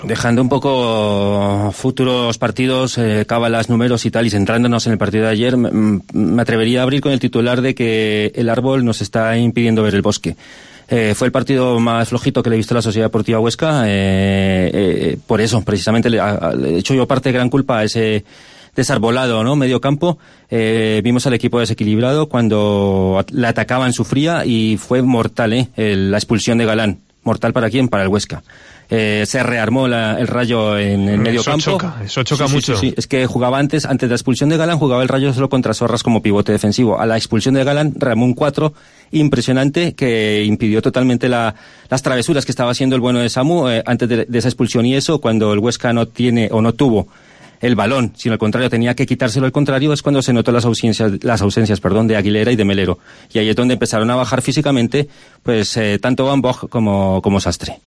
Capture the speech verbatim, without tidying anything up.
Dejando un poco futuros partidos, eh, cábalas, números y tal, y centrándonos en el partido de ayer, me, me atrevería a abrir con el titular de que el árbol nos está impidiendo ver el bosque. Eh, fue el partido más flojito que le he visto a la Sociedad Deportiva Huesca, eh, eh, por eso, precisamente, le, a, le he hecho yo parte de gran culpa a ese desarbolado, ¿no? Medio campo. Eh, vimos al equipo desequilibrado cuando la atacaban, sufría, y fue mortal, ¿eh? El, la expulsión de Galán. ¿Mortal para quién? Para el Huesca. Eh, se rearmó la, el Rayo en el medio eso campo. Choca, eso choca sí, mucho. Sí, sí, sí. Es que jugaba antes, antes de la expulsión de Galán, jugaba el Rayo solo contra Sorras como pivote defensivo. A la expulsión de Galán, rearmó un cuatro impresionante que impidió totalmente la, las travesuras que estaba haciendo el bueno de Samu eh, antes de, de esa expulsión. Y eso, cuando el Huesca no tiene o no tuvo el balón, sino al contrario, tenía que quitárselo al contrario, es cuando se notó las ausencias, las ausencias, perdón, de Aguilera y de Melero. Y ahí es donde empezaron a bajar físicamente, pues, eh, tanto Van Boeg como, como Sastre.